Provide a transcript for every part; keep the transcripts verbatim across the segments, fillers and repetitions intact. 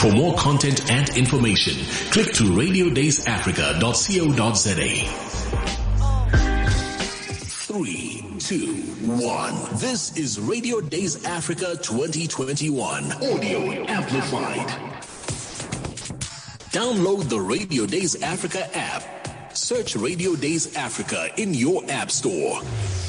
For more content and information, click to radio days africa dot co dot za. Three, two, one. This is Radio Days Africa twenty twenty-one. Audio amplified. Download the Radio Days Africa app. Search Radio Days Africa in your app store.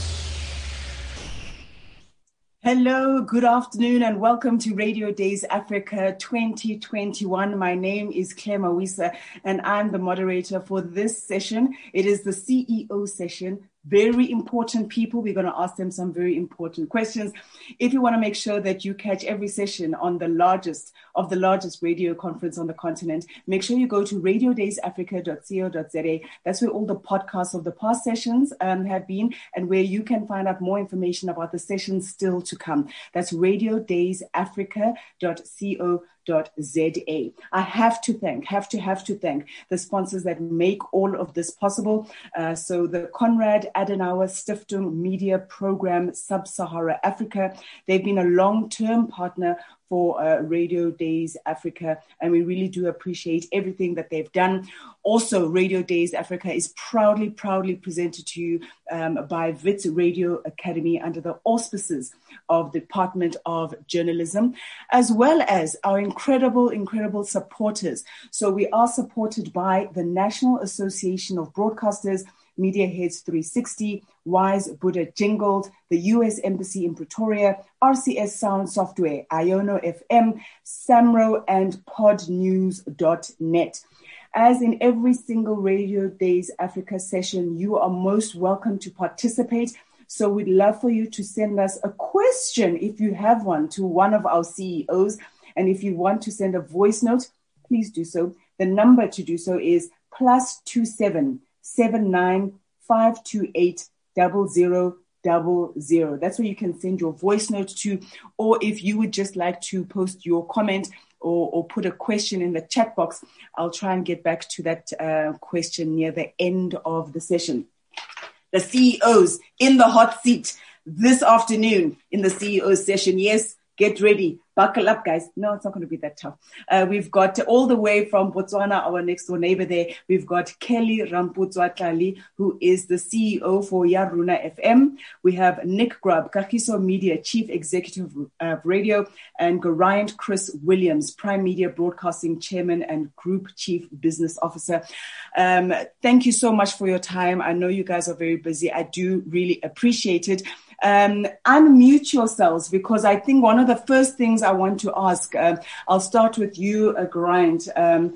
Hello, good afternoon, and welcome to Radio Days Africa twenty twenty-one. My name is Claire Mawisa, and I'm the moderator for this session. It is the C E O session. Very important people. We're going to ask them some very important questions. If you want to make sure that you catch every session on the largest of the largest radio conference on the continent, make sure you go to radio days africa dot co dot za. That's where all the podcasts of the past sessions um, have been, and where you can find out more information about the sessions still to come. That's radio days africa dot co dot za. I have to thank, have to, have to thank the sponsors that make all of this possible. Uh, so the Konrad Adenauer Stiftung Media Program Sub-Sahara Africa, they've been a long-term partner for uh, Radio Days Africa, and we really do appreciate everything that they've done. Also, Radio Days Africa is proudly, proudly presented to you um, by Wits Radio Academy under the auspices of the Department of Journalism, as well as our incredible, incredible supporters. So we are supported by the National Association of Broadcasters, Media Heads three sixty, Wise Buddha Jingled, the U S Embassy in Pretoria, R C S Sound Software, Iono F M, Samro, and pod news dot net. As in every single Radio Days Africa session, you are most welcome to participate. So we'd love for you to send us a question, if you have one, to one of our C E Os. And if you want to send a voice note, please do so. The number to do so is plus two seven seven nine five two eight double zero double zero. That's where you can send your voice note to, or if you would just like to post your comment or, or put a question in the chat box, I'll try and get back to that uh, question near the end of the session. The C E Os in the hot seat this afternoon in the C E O session. Yes, get ready. Buckle up, guys. No, it's not going to be that tough. Uh, we've got all the way from Botswana, our next door neighbor there. We've got Kelly Ramputswatlali, who is the C E O for Yaruna F M. We have Nick Grubb, Kagiso Media Chief Executive of Radio, and Geraint Chris Williams, Prime Media Broadcasting Chairman and Group Chief Business Officer. Um, thank you so much for your time. I know you guys are very busy. I do really appreciate it. Um, unmute yourselves, because I think one of the first things I want to ask, uh, I'll start with you, uh, Geraint, um,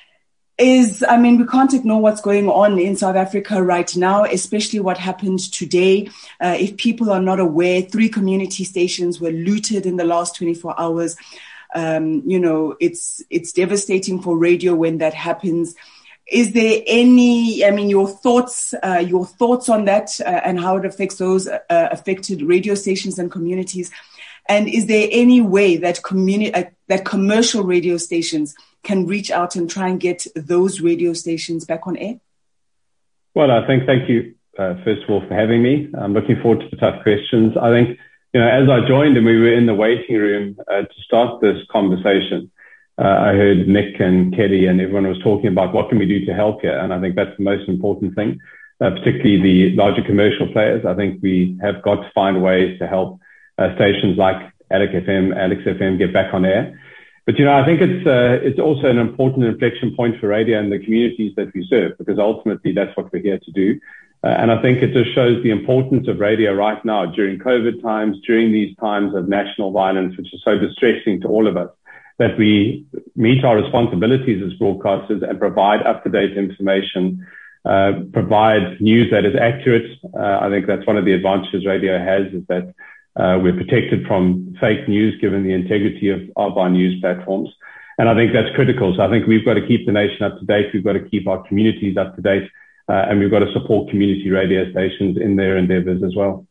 is, I mean, we can't ignore what's going on in South Africa right now, especially what happened today. Uh, if people are not aware, three community stations were looted in the last twenty-four hours. Um, you know, it's, it's devastating for radio when that happens. Is there any, I mean, your thoughts, uh, your thoughts on that uh, and how it affects those uh, affected radio stations and communities? And is there any way that communi- uh, that commercial radio stations can reach out and try and get those radio stations back on air? Well, I think, thank you, uh, first of all, for having me. I'm looking forward to the tough questions. I think, you know, as I joined and we were in the waiting room uh, to start this conversation, Uh, I heard Nick and Kelly and everyone was talking about what can we do to help here. And I think that's the most important thing, uh, particularly the larger commercial players. I think we have got to find ways to help uh, stations like Alex F M, Alex F M get back on air. But, you know, I think it's uh, it's also an important inflection point for radio and the communities that we serve, because ultimately that's what we're here to do. Uh, and I think it just shows the importance of radio right now during COVID times, during these times of national violence, which is so distressing to all of us, that we meet our responsibilities as broadcasters and provide up-to-date information, uh, provide news that is accurate. Uh, I think that's one of the advantages radio has, is that uh, we're protected from fake news given the integrity of, of our news platforms. And I think that's critical. So I think we've got to keep the nation up to date. We've got to keep our communities up to date. Uh, and we've got to support community radio stations in their endeavors as well.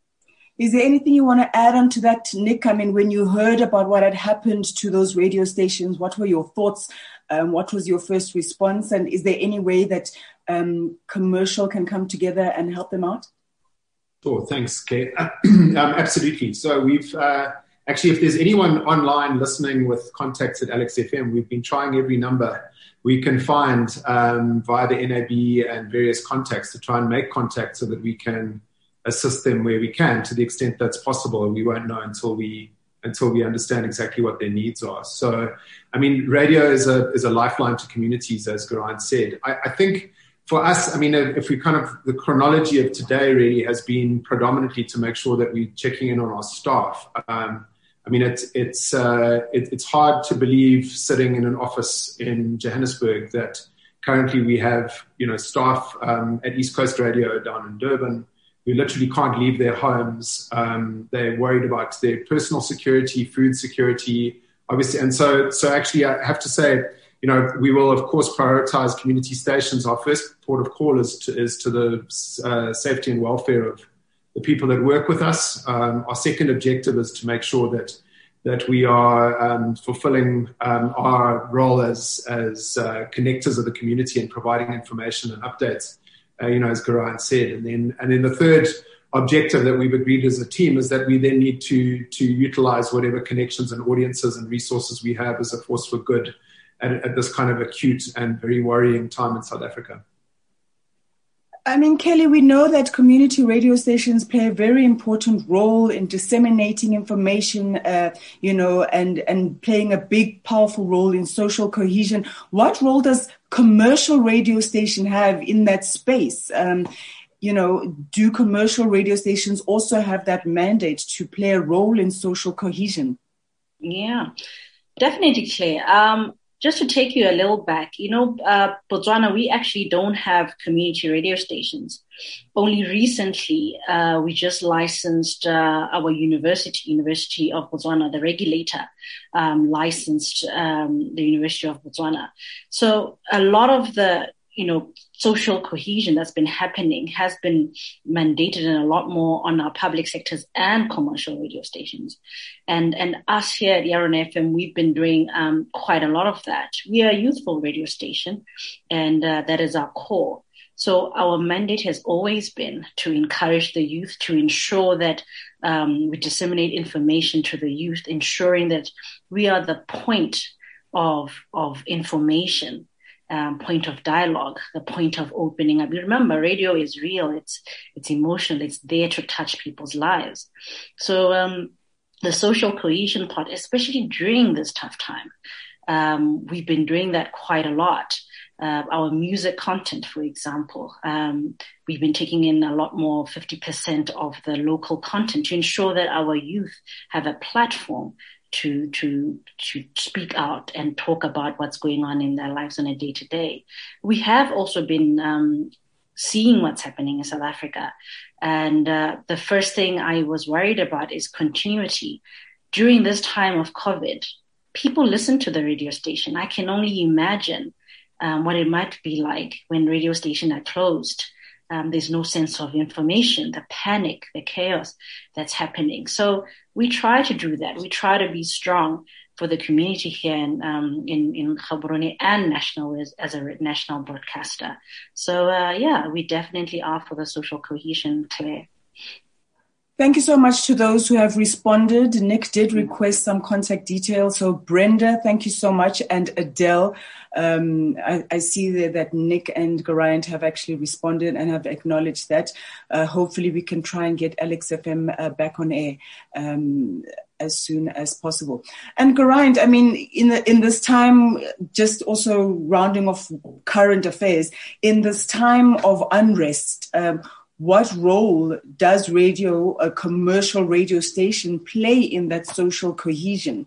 Is there anything you want to add on to that, Nick? I mean, when you heard about what had happened to those radio stations, what were your thoughts? Um, what was your first response? And is there any way that um, commercial can come together and help them out? Sure, thanks, Kate. um, absolutely. So we've, uh, actually, if there's anyone online listening with contacts at Alex F M, we've been trying every number we can find um, via the N A B and various contacts to try and make contact so that we can assist them where we can to the extent that's possible. And we won't know until we until we understand exactly what their needs are. So, I mean, radio is a is a lifeline to communities, as Geraint said. I, I think for us, I mean, if we kind of, the chronology of today really has been predominantly to make sure that we're checking in on our staff. Um, I mean, it's it's uh, it, it's hard to believe sitting in an office in Johannesburg that currently we have, you know, staff um, at East Coast Radio down in Durban who literally can't leave their homes. Um, they're worried about their personal security, food security, obviously. And so, so actually, I have to say, you know, we will of course prioritize community stations. Our first port of call is to, is to the uh, safety and welfare of the people that work with us. Um, our second objective is to make sure that that we are um, fulfilling um, our role as as uh, connectors of the community and providing information and updates. Uh, you know, as Geraint said, and then and then the third objective that we've agreed as a team is that we then need to to utilize whatever connections and audiences and resources we have as a force for good at, at this kind of acute and very worrying time in South Africa. I mean, Kelly, we know that community radio stations play a very important role in disseminating information, uh, you know, and, and playing a big, powerful role in social cohesion. What role does commercial radio station have in that space? Um, you know, do commercial radio stations also have that mandate to play a role in social cohesion? Yeah, definitely, Claire. Um, Just to take you a little back, you know, uh, Botswana, we actually don't have community radio stations. Only recently, uh, we just licensed uh, our university, University of Botswana, the regulator um, licensed um, the University of Botswana. So a lot of the, you know, social cohesion that's been happening has been mandated and a lot more on our public sectors and commercial radio stations. And and us here at Yaron F M, we've been doing um, quite a lot of that. We are a youthful radio station, and uh, that is our core. So our mandate has always been to encourage the youth, to ensure that um, we disseminate information to the youth, ensuring that we are the point of of information. Um, point of dialogue, the point of opening up. You remember, radio is real. It's it's emotional. It's there to touch people's lives. So um, the social cohesion part, especially during this tough time, um, we've been doing that quite a lot. Uh, our music content, for example, um, we've been taking in a lot more, fifty percent of the local content to ensure that our youth have a platform to to to speak out and talk about what's going on in their lives on a day-to-day. We have also been um, seeing what's happening in South Africa. And uh, the first thing I was worried about is continuity. During this time of COVID, people listen to the radio station. I can only imagine um, what it might be like when radio stations are closed. Um, there's no sense of information, the panic, the chaos that's happening. So we try to do that. We try to be strong for the community here in um, in, in Gaborone and national as, as a national broadcaster. So uh, yeah, we definitely are for the social cohesion, Claire. Thank you so much to those who have responded. Nick did request some contact details. So Brenda, thank you so much. And Adele, um, I, I see there that Nick and Geraint have actually responded and have acknowledged that. Uh, hopefully we can try and get Alex F M uh, back on air um, as soon as possible. And Geraint, I mean, in the, in this time, just also rounding off current affairs, in this time of unrest, um, what role does radio, a commercial radio station, play in that social cohesion?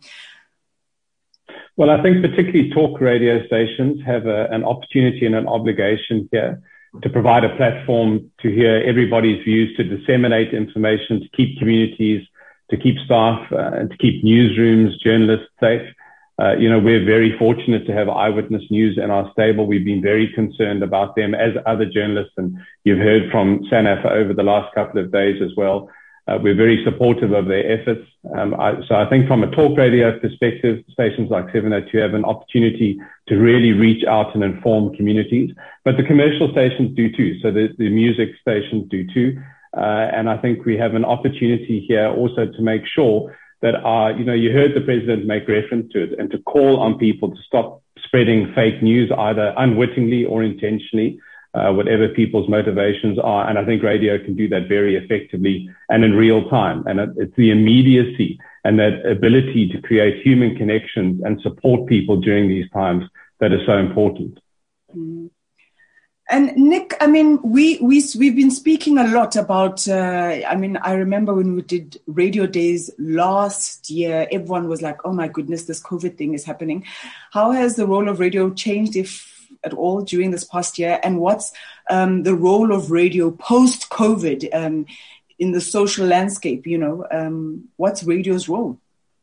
Well, I think particularly talk radio stations have a, an opportunity and an obligation here to provide a platform to hear everybody's views, to disseminate information, to keep communities, to keep staff, uh, and to keep newsrooms, journalists safe. Uh, you know, we're very fortunate to have Eyewitness News in our stable. We've been very concerned about them, as other journalists, and you've heard from SANAF over the last couple of days as well. Uh, we're very supportive of their efforts. Um, I, so I think from a talk radio perspective, stations like seven oh two have an opportunity to really reach out and inform communities. But the commercial stations do too. So the, the music stations do too. Uh, and I think we have an opportunity here also to make sure that are, you know, you heard the president make reference to it, and to call on people to stop spreading fake news, either unwittingly or intentionally, uh, whatever people's motivations are. And I think radio can do that very effectively and in real time. And it's the immediacy and that ability to create human connections and support people during these times that is so important. Mm-hmm. And Nick, I mean, we, we, we've been speaking a lot about, uh, I mean, I remember when we did Radio Days last year, everyone was like, oh my goodness, this COVID thing is happening. How has the role of radio changed, if at all, during this past year? And what's um, the role of radio post-COVID um, in the social landscape? You know, um, what's radio's role?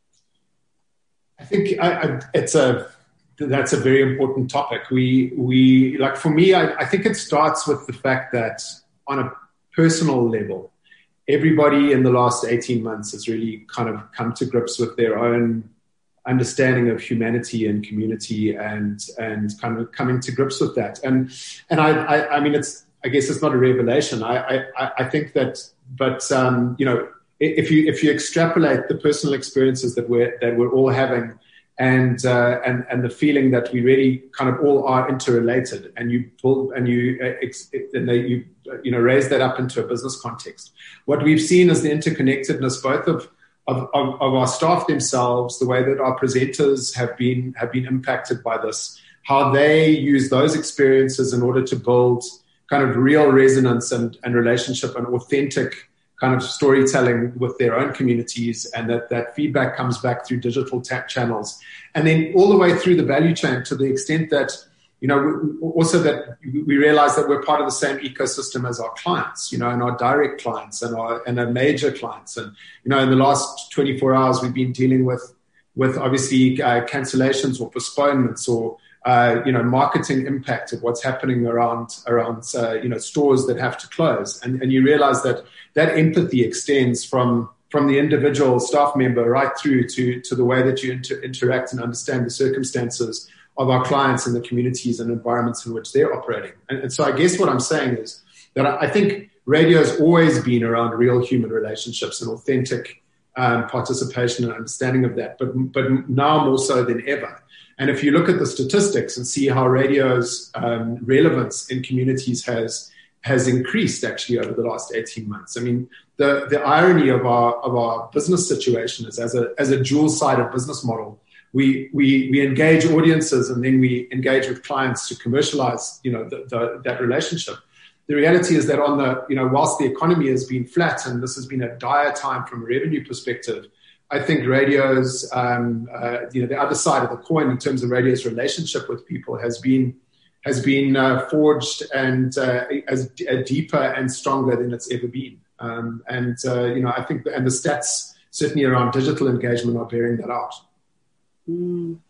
I think I, I, it's a... That's a very important topic. We, we like for me, I, I think it starts with the fact that on a personal level, everybody in the last eighteen months has really kind of come to grips with their own understanding of humanity and community, and and kind of coming to grips with that. And and I, I, I mean, it's I guess it's not a revelation. I I, I think that, but um, you know, if you if you extrapolate the personal experiences that we're that we're all having. And, uh, and, and the feeling that we really kind of all are interrelated, and you pull, and you, uh, ex, and they, you, you know, raise that up into a business context. What we've seen is the interconnectedness, both of, of, of, of our staff themselves, the way that our presenters have been, have been impacted by this, how they use those experiences in order to build kind of real resonance and, and relationship and authentic kind of storytelling with their own communities, and that, that feedback comes back through digital tap channels. And then all the way through the value chain, to the extent that, you know, also that we realize that we're part of the same ecosystem as our clients, you know, and our direct clients and our, and our major clients. And, you know, in the last twenty-four hours, we've been dealing with, with obviously uh, cancellations or postponements, or, uh, you know, marketing impact of what's happening around, around, uh, you know, stores that have to close. And, and you realize that that empathy extends from, from the individual staff member right through to, to the way that you inter- interact and understand the circumstances of our clients and the communities and environments in which they're operating. And, and so I guess what I'm saying is that I, I think radio has always been around real human relationships and authentic um, participation and understanding of that, but, but now more so than ever. And if you look at the statistics and see how radio's um, relevance in communities has has increased actually over the last eighteen months. I mean, the, the irony of our of our business situation is, as a as a dual-sided business model, we we we engage audiences and then we engage with clients to commercialize, you know, the, the, that relationship. The reality is that on the, you know, whilst the economy has been flat and this has been a dire time from a revenue perspective, I think radio's, um, uh, you know, the other side of the coin in terms of radio's relationship with people has been has been uh, forged and uh, as uh, deeper and stronger than it's ever been. Um, and, uh, you know, I think, the, and the stats certainly around digital engagement are bearing that out. Mm.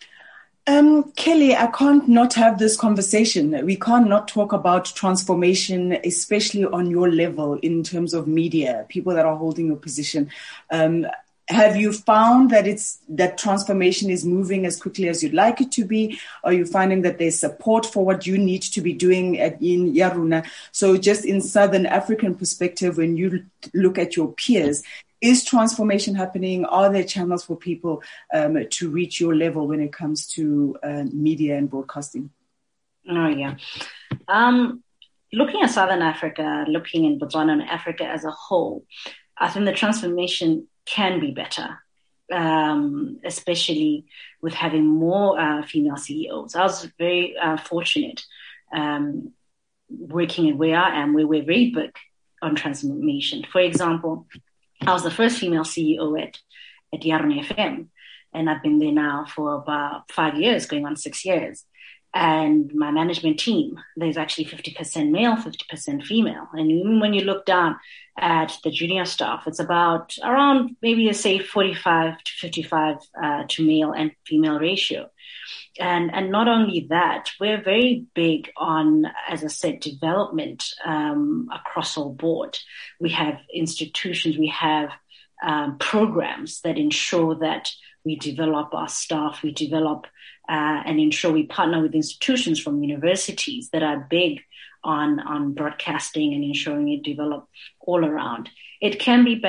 Um, Kelly, I can't not have this conversation. We can't not talk about transformation, especially on your level in terms of media, people that are holding your position. Um, Have you found that it's that transformation is moving as quickly as you'd like it to be? Are you finding that there's support for what you need to be doing at, in Yaruna? So just in Southern African perspective, when you look at your peers, is transformation happening? Are there channels for people um, to reach your level when it comes to uh, media and broadcasting? Oh, yeah. Um, looking at Southern Africa, looking in Botswana and Africa as a whole, I think the transformation can be better, um, especially with having more uh, female C E Os. I was very uh, fortunate um, working in where I am, where we're very big on transformation. For example, I was the first female C E O at, at Yaruna F M, and I've been there now for about five years, going on six years. And my management team, there's actually fifty percent male, fifty percent female. And even when you look down at the junior staff, it's about around maybe say forty-five to fifty-five uh, to male and female ratio. And and not only that, we're very big on, as I said, development um, across all board. We have institutions, we have um, programs that ensure that we develop our staff, we develop uh, and ensure we partner with institutions from universities that are big on, on broadcasting and ensuring it develop all around. It can be better.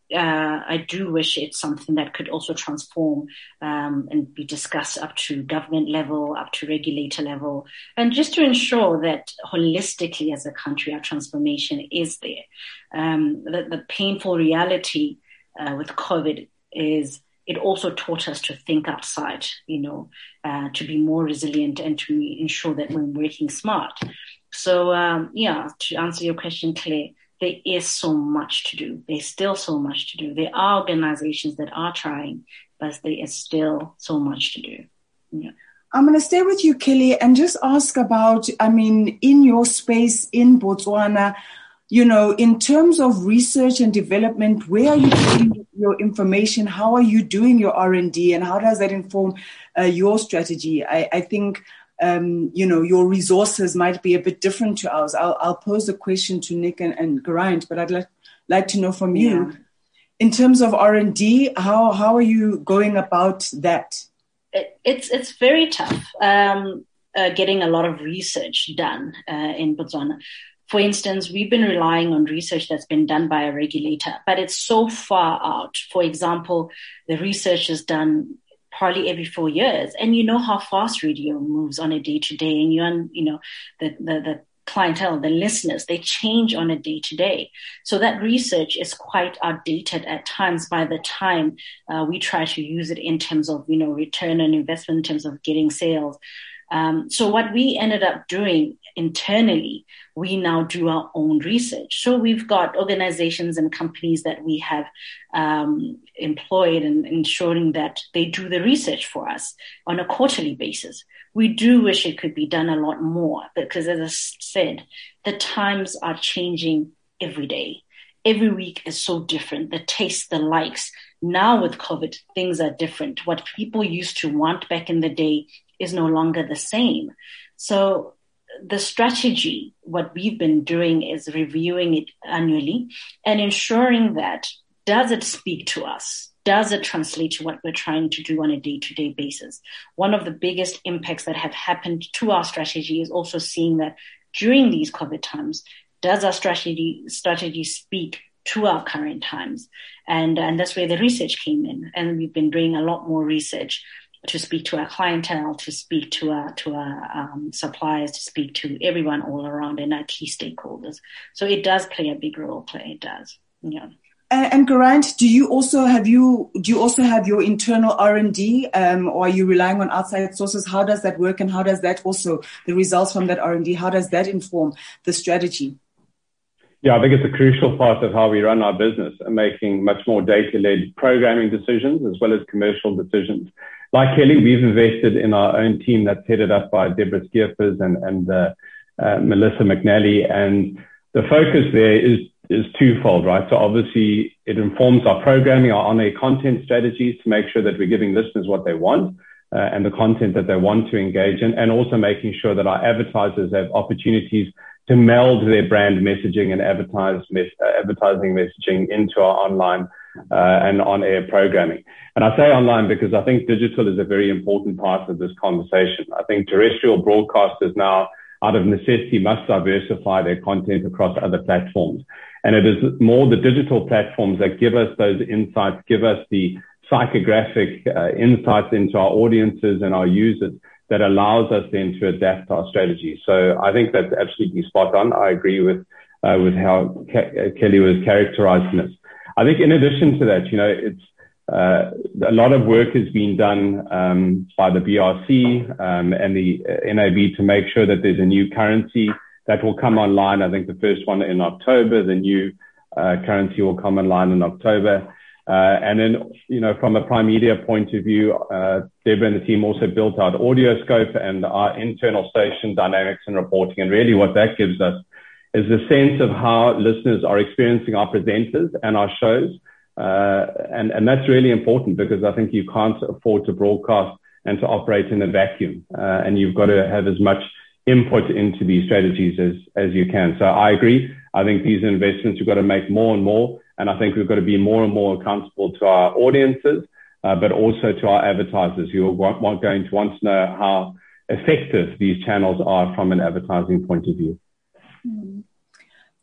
uh, I do wish it's something that could also transform um, and be discussed up to government level, up to regulator level, and just to ensure that holistically as a country, our transformation is there. Um, the, the painful reality uh, with COVID is it also taught us to think outside, you know, uh, to be more resilient and to ensure that we're working smart. So, um, yeah, to answer your question, Claire, there is so much to do. There's still so much to do. There are organizations that are trying, but there is still so much to do. Yeah. I'm going to stay with you, Kelly, and just ask about, I mean, in your space in Botswana, you know, in terms of research and development, where are you getting your information? How are you doing your R and D, and how does that inform uh, your strategy? I, I think, um, you know, your resources might be a bit different to ours. I'll, I'll pose the question to Nick and, and Geraint, but I'd like, like to know from you, yeah. in terms of R and D, how, how are you going about that? It, it's, it's very tough um, uh, getting a lot of research done uh, in Botswana. For instance, we've been relying on research that's been done by a regulator, but it's so far out. For example, the research is done probably every four years, and you know how fast radio moves on a day-to-day, and you, you know the, the the clientele, the listeners, they change on a day-to-day. So that research is quite outdated at times. By the time uh, we try to use it in terms of you know return on investment, in terms of getting sales. Um, so what we ended up doing internally, we now do our own research. So we've got organizations and companies that we have um, employed and ensuring that they do the research for us on a quarterly basis. We do wish it could be done a lot more because, as I said, the times are changing every day. Every week is so different. The tastes, the likes. Now with COVID, things are different. What people used to want back in the day is no longer the same. So the strategy, what we've been doing is reviewing it annually and ensuring that, does it speak to us? Does it translate to what we're trying to do on a day-to-day basis? One of the biggest impacts that have happened to our strategy is also seeing that during these COVID times, does our strategy strategy speak to our current times? And, and that's where the research came in. And we've been doing a lot more research to speak to our clientele, to speak to our to our um, suppliers, to speak to everyone all around and our key stakeholders. So it does play a big role. Play it does, yeah. And, and Geraint, do you also have you do you also have your internal R and D, um, or are you relying on outside sources? How does that work, and how does that also the results from that R and D? How does that inform the strategy? Yeah, I think it's a crucial part of how we run our business and making much more data-led programming decisions as well as commercial decisions. Like Kelly, we've invested in our own team that's headed up by Deborah Skierpers and, and uh, uh, Melissa McNally. And the focus there is, is twofold, right? So obviously it informs our programming, our on-air content strategies to make sure that we're giving listeners what they want uh, and the content that they want to engage in, and also making sure that our advertisers have opportunities to meld their brand messaging and advertise mes- uh, advertising messaging into our online uh, and on-air programming. And I say online because I think digital is a very important part of this conversation. I think terrestrial broadcasters now, out of necessity, must diversify their content across other platforms. And it is more the digital platforms that give us those insights, give us the psychographic uh, insights into our audiences and our users that allows us then to adapt our strategy. So I think that's absolutely spot on. I agree with uh, with how Ke- Kelly was characterizing this. I think in addition to that, you know, it's uh, a lot of work has been done um, by the B R C um, and the N A B to make sure that there's a new currency that will come online. I think the first one in October, the new uh, currency will come online in October. Uh, and then, you know, from a Prime Media point of view, uh, Deborah and the team also built out Audioscope and our internal station dynamics and reporting. And really what that gives us is a sense of how listeners are experiencing our presenters and our shows. Uh, and, and that's really important because I think you can't afford to broadcast and to operate in a vacuum. Uh, and you've got to have as much input into these strategies as, as you can. So I agree. I think these investments we've got to make more and more. And I think we've got to be more and more accountable to our audiences, uh, but also to our advertisers who are want, want, going to want to know how effective these channels are from an advertising point of view.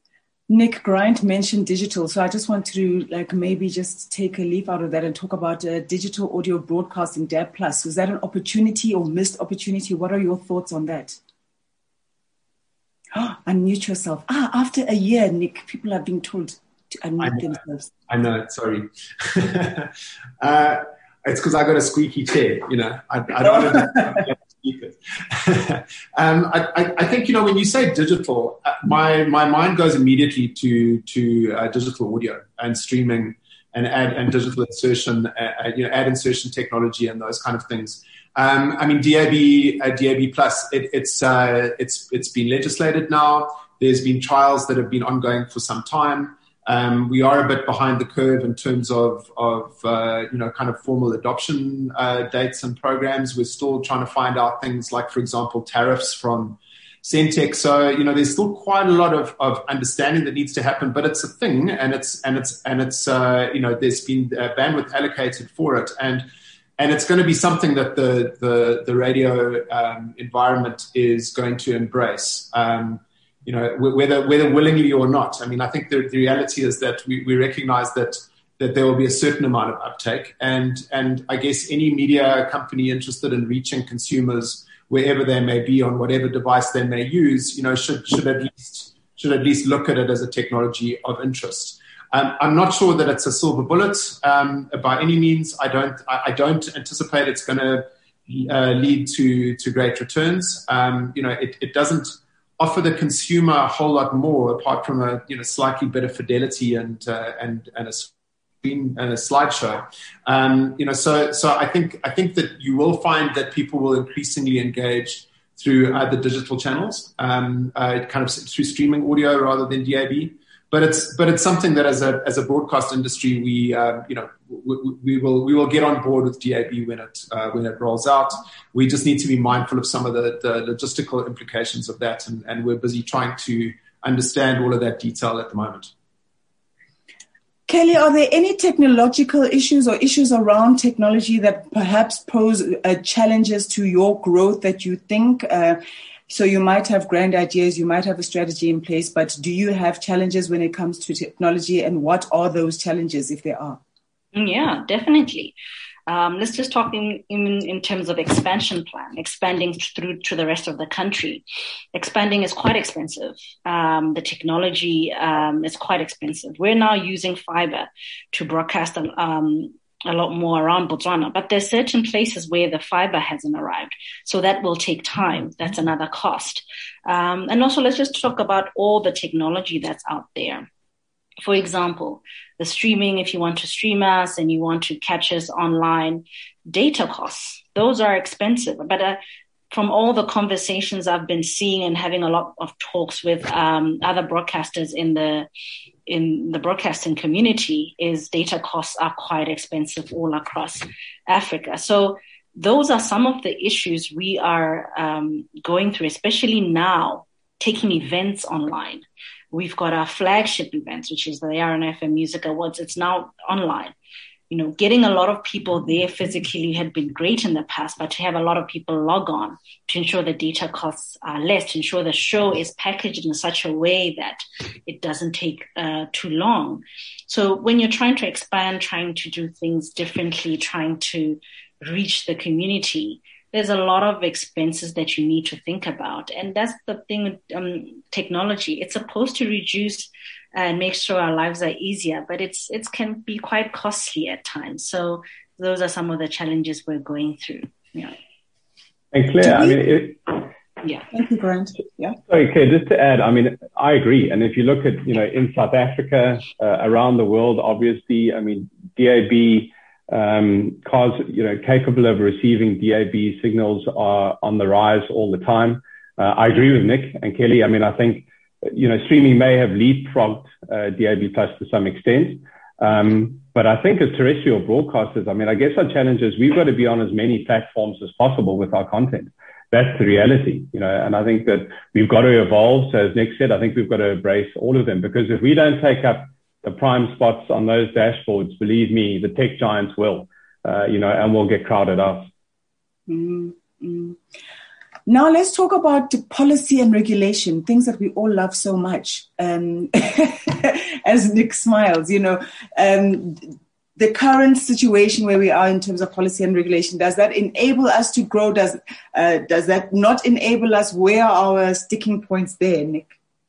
Nick Grind mentioned digital, so I just want to like maybe just take a leaf out of that and talk about uh, digital audio broadcasting, D A B plus. Was that an opportunity or missed opportunity? What are your thoughts on that? Oh, unmute yourself. Ah, after a year, Nick, people are being told to unmute I know, themselves. I know, sorry. uh, it's because I got a squeaky chair, you know. I, I don't want to speak it. um, I, I think, you know, when you say digital, uh, my, my mind goes immediately to, to uh, digital audio and streaming and ad and digital insertion, uh, you know, ad insertion technology and those kind of things. Um, I mean, D A B, uh, D A B plus, it, it's, uh, it's, it's been legislated now. There's been trials that have been ongoing for some time. Um, we are a bit behind the curve in terms of, of uh, you know, kind of formal adoption uh, dates and programs. We're still trying to find out things like, for example, tariffs from Centec. So, you know, there's still quite a lot of, of understanding that needs to happen, but it's a thing, and it's and it's and it's uh, you know, there's been uh, bandwidth allocated for it, and and it's going to be something that the the the radio um, environment is going to embrace. Um, You know, whether whether willingly or not. I mean, I think the, the reality is that we, we recognize that that there will be a certain amount of uptake, and and I guess any media company interested in reaching consumers wherever they may be on whatever device they may use, you know, should should at least should at least look at it as a technology of interest. Um, I'm not sure that it's a silver bullet um, by any means. I don't I, I don't anticipate it's going to uh, lead to to great returns. Um, you know, it, it doesn't offer the consumer a whole lot more apart from a, you know, slightly better fidelity and uh, and and a screen and a slideshow. Um, you know, so so I think I think that you will find that people will increasingly engage through other digital channels, um, uh, kind of through streaming audio rather than D A B. But it's but it's something that as a as a broadcast industry we uh, you know we, we will we will get on board with D A B when it uh, when it rolls out. We just need to be mindful of some of the, the logistical implications of that, and, and we're busy trying to understand all of that detail at the moment. Kelly, are there any technological issues or issues around technology that perhaps pose uh, challenges to your growth that you think? Uh, So you might have grand ideas, you might have a strategy in place, but do you have challenges when it comes to technology, and what are those challenges if there are? Yeah, definitely. Um, let's just talk in, in, in terms of expansion plan, expanding through to the rest of the country. Expanding is quite expensive. Um, the technology um, is quite expensive. We're now using fiber to broadcast um, a lot more around Botswana, but there's certain places where the fiber hasn't arrived. So that will take time. That's another cost. Um, and also let's just talk about all the technology that's out there. For example, the streaming, if you want to stream us and you want to catch us online, data costs, those are expensive. But uh, from all the conversations I've been seeing and having a lot of talks with um, other broadcasters in the in the broadcasting community, is data costs are quite expensive all across Africa. So those are some of the issues we are um, going through, especially now, taking events online. We've got our flagship events, which is the A R N F M Music Awards. It's now online. You know, getting a lot of people there physically had been great in the past, but to have a lot of people log on to ensure the data costs are less, to ensure the show is packaged in such a way that it doesn't take uh, too long. So when you're trying to expand, trying to do things differently, trying to reach the community, there's a lot of expenses that you need to think about. And that's the thing with um, technology. It's supposed to reduce and make sure our lives are easier, but it's it can be quite costly at times. So those are some of the challenges we're going through. Yeah. And Claire, I mean, it, yeah. Thank you, Grant. Yeah. Sorry, Claire, just to add, I mean, I agree. And if you look at, you know, in South Africa, uh, around the world, obviously, I mean, D A B um, cars, you know, capable of receiving D A B signals are on the rise all the time. Uh, I agree with Nick and Kelly. I mean, I think, you know, streaming may have leapfrogged uh, D A B plus to some extent. Um, but I think as terrestrial broadcasters, I mean, I guess our challenge is we've got to be on as many platforms as possible with our content. That's the reality, you know, and I think that we've got to evolve. So as Nick said, I think we've got to embrace all of them, because if we don't take up the prime spots on those dashboards, believe me, the tech giants will, uh, you know, and we'll get crowded out. Mm-hmm. Now let's talk about policy and regulation, things that we all love so much. Um, as Nick smiles, you know, um, the current situation where we are in terms of policy and regulation, does that enable us to grow? Does uh, does that not enable us? Where are our sticking points there, Nick?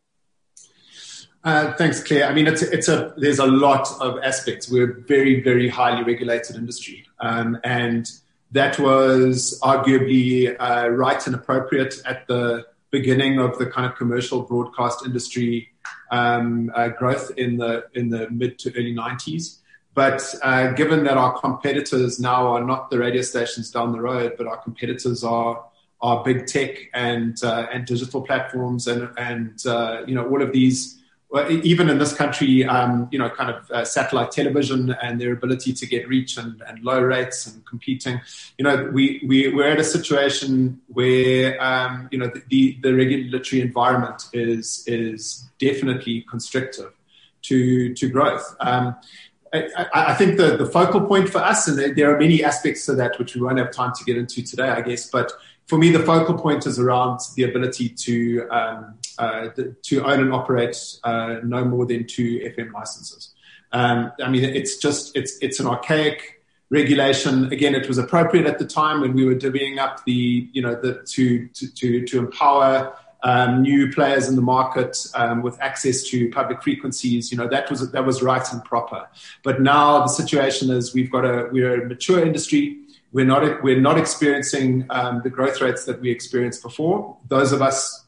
Uh, thanks, Claire. I mean, it's a, it's a there's a lot of aspects. We're a very, very highly regulated industry, um, and that was arguably uh, right and appropriate at the beginning of the kind of commercial broadcast industry um, uh, growth in the in the mid to early nineties. But uh, given that our competitors now are not the radio stations down the road, but our competitors are are big tech and uh, and digital platforms and and uh, you know all of these. Well, even in this country, um, you know, kind of uh, satellite television and their ability to get reach and, and low rates and competing, you know, we, we, we're at a situation where, um, you know, the, the regulatory environment is, is definitely constrictive to, to growth. Um, I, I think the, the focal point for us, and there, there are many aspects to that which we won't have time to get into today, I guess, but for me, the focal point is around the ability to um, uh, the, to own and operate uh, no more than two F M licenses. Um, I mean, it's just it's it's an archaic regulation. Again, it was appropriate at the time when we were divvying up the you know the to to to, to empower um, new players in the market um, with access to public frequencies. You know that was that was right and proper. But now the situation is we've got a we're a mature industry. We're not we're not experiencing um, the growth rates that we experienced before. Those of us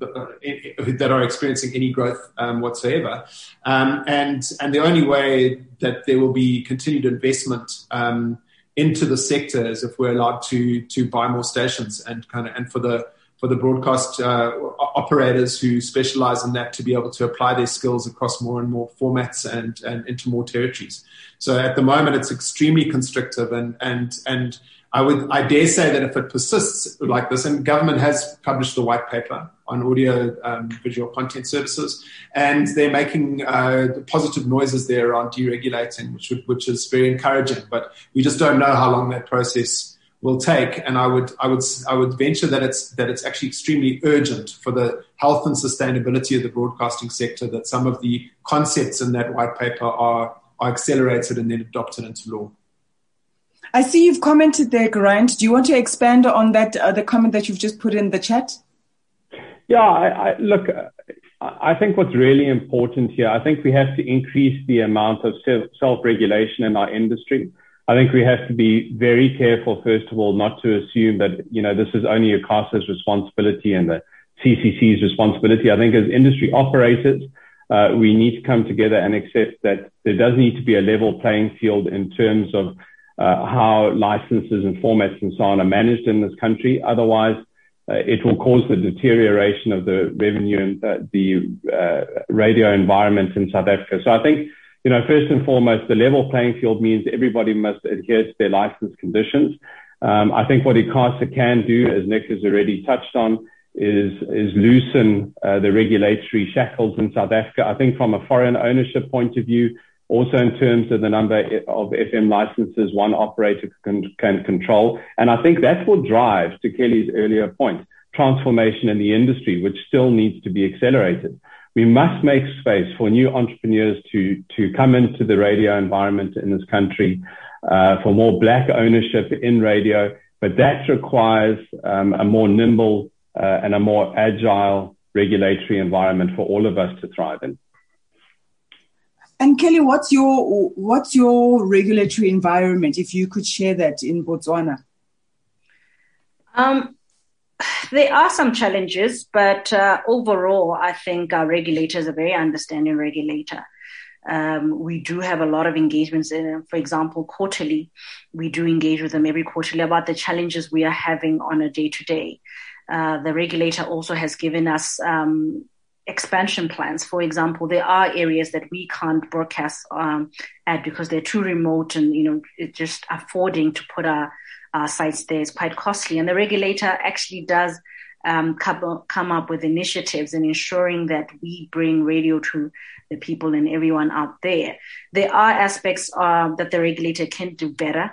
that are experiencing any growth um, whatsoever, um, and and the only way that there will be continued investment um, into the sector is if we're allowed to to buy more stations and kind of and for the for the broadcast uh, operators who specialize in that to be able to apply their skills across more and more formats and and into more territories. So at the moment, it's extremely constrictive, and and and I would I dare say that if it persists like this, and government has published a white paper on audio um, visual content services, and they're making uh, positive noises there around deregulating, which would, which is very encouraging. But we just don't know how long that process will take, and I would I would I would venture that it's that it's actually extremely urgent for the health and sustainability of the broadcasting sector that some of the concepts in that white paper are. are accelerated and then adopted into law. I see you've commented there, Geraint. Do you want to expand on that, uh, the comment that you've just put in the chat? Yeah, I, I, look, I think what's really important here, I think we have to increase the amount of self-regulation in our industry. I think we have to be very careful, first of all, not to assume that, you know, this is only ICASA's responsibility and the C C C's responsibility. I think as industry operators, Uh, we need to come together and accept that there does need to be a level playing field in terms of uh, how licenses and formats and so on are managed in this country. Otherwise, uh, it will cause the deterioration of the revenue and uh, the uh, radio environment in South Africa. So I think, you know, first and foremost, the level playing field means everybody must adhere to their license conditions. Um, I think what ICASA can do, as Nick has already touched on, is is loosen uh, the regulatory shackles in South Africa. I think from a foreign ownership point of view, also in terms of the number of F M licenses one operator can, can control. And I think that will drive, to Kelly's earlier point, transformation in the industry, which still needs to be accelerated. We must make space for new entrepreneurs to, to come into the radio environment in this country, uh, for more black ownership in radio, but that requires um, a more nimble Uh, and a more agile regulatory environment for all of us to thrive in. And Kelly, what's your what's your regulatory environment, if you could share that in Botswana? Um, there are some challenges, but uh, overall, I think our regulator is a very understanding regulator. Um, we do have a lot of engagements. In, for example, quarterly, we do engage with them every quarterly about the challenges we are having on a day-to-day. Uh, the regulator also has given us um, expansion plans. For example, there are areas that we can't broadcast um, at because they're too remote, and you know, it just affording to put our, our sites there is quite costly. And the regulator actually does um, come, come up with initiatives in ensuring that we bring radio to the people and everyone out there. There are aspects uh, that the regulator can do better.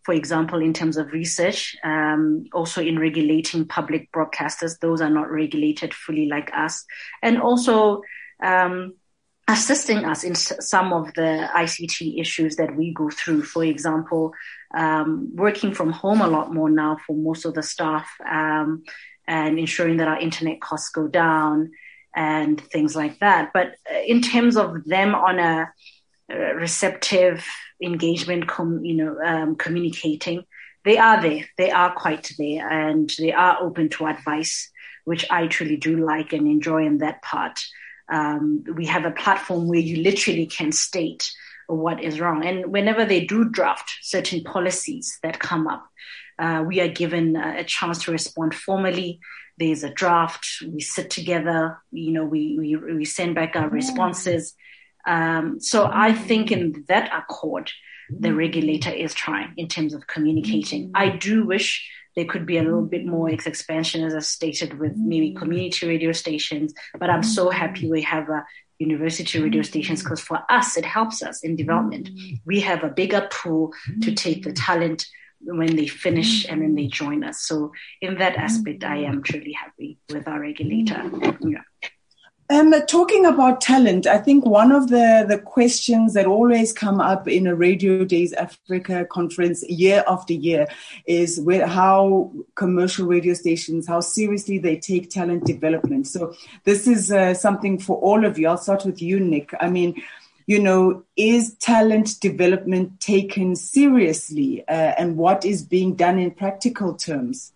for example, in terms of research, um, also in regulating public broadcasters. Those are not regulated fully like us. And also um, assisting us in s- some of the I C T issues that we go through. For example, um, working from home a lot more now for most of the staff, um, and ensuring that our internet costs go down and things like that. But in terms of them on a uh, receptive engagement, com- you know, um, communicating, they are there. They are quite there, and they are open to advice, which I truly do like and enjoy in that part. Um, we have a platform where you literally can state what is wrong. And whenever they do draft certain policies that come up, uh, we are given a chance to respond formally. There's a draft. We sit together. You know, we we, we send back our responses. Um, so I think in that accord, the regulator is trying in terms of communicating. I do wish there could be a little bit more expansion, as I stated, with maybe community radio stations. But I'm so happy we have a university radio stations, because for us, it helps us in development. We have a bigger pool to take the talent when they finish and then they join us. So in that aspect, I am truly happy with our regulator. Yeah. Um, talking about talent, I think one of the, the questions that always come up in a Radio Days Africa conference year after year is where, how commercial radio stations, how seriously they take talent development. So this is uh, something for all of you. I'll start with you, Nick. I mean, you know, is talent development taken seriously, uh, and what is being done in practical terms?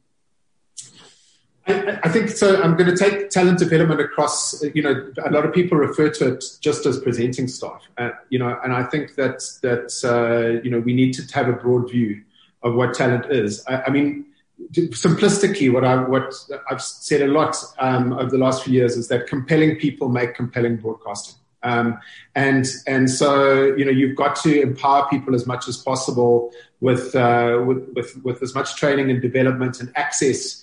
I, I think so. I'm going to take talent development across, you know, a lot of people refer to it just as presenting staff, uh, you know, and I think that, that uh, you know, we need to have a broad view of what talent is. I, I mean, simplistically, what, I, what I've said a lot um, over the last few years is that compelling people make compelling broadcasting. Um, and, and so, you know, you've got to empower people as much as possible with, uh, with, with, with as much training and development and access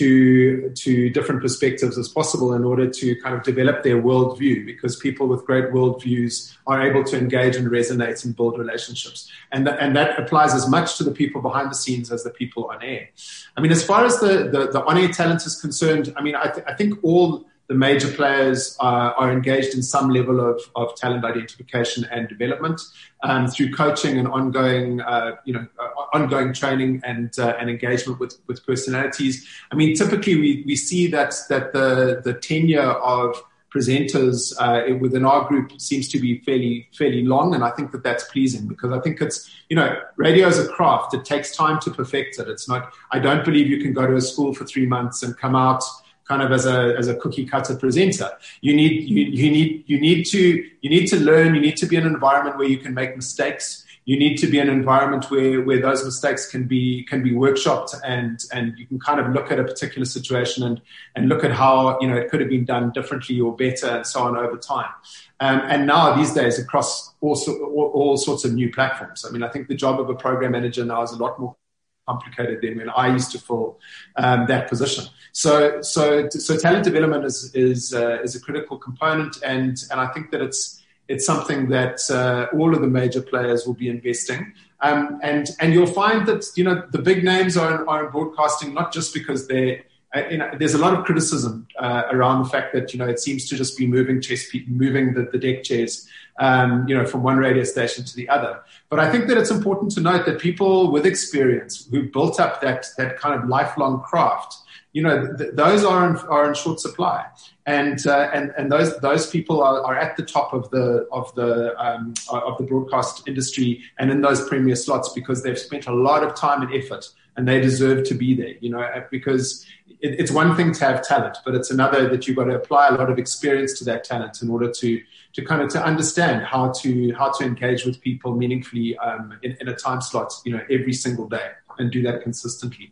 to to different perspectives as possible in order to kind of develop their worldview, because people with great worldviews are able to engage and resonate and build relationships. And, th- and that applies as much to the people behind the scenes as the people on air. I mean, as far as the, the, the on-air talent is concerned, I mean, I, th- I think all the major players are, are engaged in some level of, of talent identification and development um, through coaching and ongoing, uh, you know, uh, ongoing training and uh, and engagement with, with personalities. I mean, typically we, we see that that the the tenure of presenters uh, within our group seems to be fairly fairly long, and I think that that's pleasing, because I think it's, you know, radio is a craft. It takes time to perfect it. It's not. I don't believe you can go to a school for three months and come out kind of as a as a cookie cutter presenter. You need you, you need you need to you need to learn. You need to be in an environment where you can make mistakes. You need to be in an environment where, where those mistakes can be can be workshopped, and and you can kind of look at a particular situation and and look at how, you know, it could have been done differently or better, and so on over time. Um, and now these days across all, all all sorts of new platforms. I mean, I think the job of a program manager now is a lot more complicated than when I used to fill um, that position. So, so, so talent development is is uh, is a critical component, and and I think that it's it's something that uh, all of the major players will be investing. Um, and and you'll find that, you know, the big names are in, are in broadcasting not just because they're uh, you know, there's a lot of criticism uh, around the fact that, you know, it seems to just be moving chess, moving the, the deck chairs, um, you know, from one radio station to the other. But I think that it's important to note that people with experience who built up that that kind of lifelong craft, you know, th- those are in, are in short supply, and uh, and and those those people are, are at the top of the of the um, of the broadcast industry and in those premier slots because they've spent a lot of time and effort, and they deserve to be there. You know, because it, it's one thing to have talent, but it's another that you've got to apply a lot of experience to that talent in order to to kind of to understand how to how to engage with people meaningfully um, in, in a time slot, you know, every single day, and do that consistently.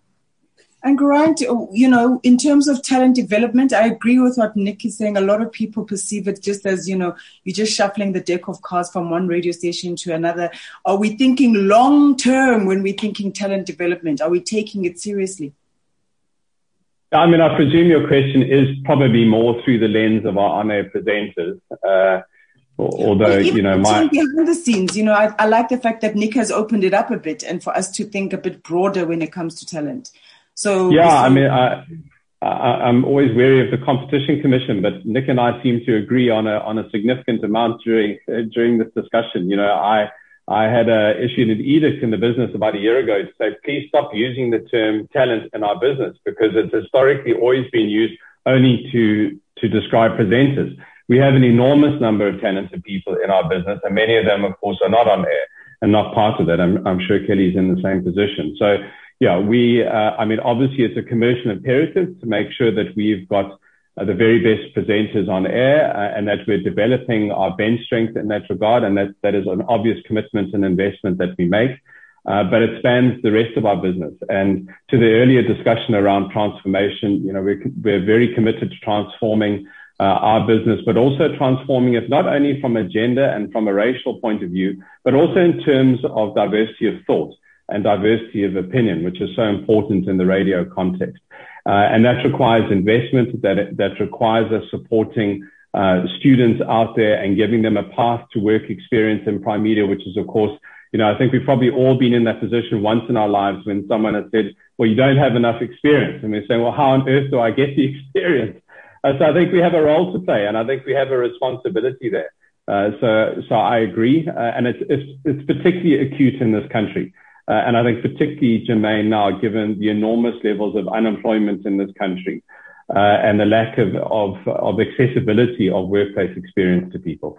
And Geraint, you know, in terms of talent development, I agree with what Nick is saying. A lot of people perceive it just as, you know, you're just shuffling the deck of cards from one radio station to another. Are we thinking long term when we're thinking talent development? Are we taking it seriously? I mean, I presume your question is probably more through the lens of our on-air presenters. Uh, Although, well, even you know, my behind the scenes, you know, I, I like the fact that Nick has opened it up a bit and for us to think a bit broader when it comes to talent. So yeah, so, I mean, I, I, I'm always wary of the Competition Commission, but Nick and I seem to agree on a on a significant amount during uh, during this discussion. You know, I I had uh, issued an edict in the business about a year ago to say, please stop using the term talent in our business because it's historically always been used only to to describe presenters. We have an enormous number of talented people in our business, and many of them, of course, are not on air and not part of that. I'm, I'm sure Kelly's in the same position. So, yeah, we, uh, I mean, obviously it's a commercial imperative to make sure that we've got uh, the very best presenters on air uh, and that we're developing our bench strength in that regard. And that, that is an obvious commitment and investment that we make. Uh, but it spans the rest of our business. And to the earlier discussion around transformation, you know, we're, we're very committed to transforming Uh, our business, but also transforming it not only from a gender and from a racial point of view, but also in terms of diversity of thought and diversity of opinion, which is so important in the radio context. Uh, and that requires investment, that, that requires us supporting uh, students out there and giving them a path to work experience in Prime Media, which is, of course, you know, I think we've probably all been in that position once in our lives when someone has said, well, you don't have enough experience. And we're saying, well, how on earth do I get the experience? Uh, so I think we have a role to play, and I think we have a responsibility there. Uh, so, so I agree, uh, and it's, it's it's particularly acute in this country, uh, and I think particularly germane now, given the enormous levels of unemployment in this country, uh, and the lack of, of of accessibility of workplace experience to people.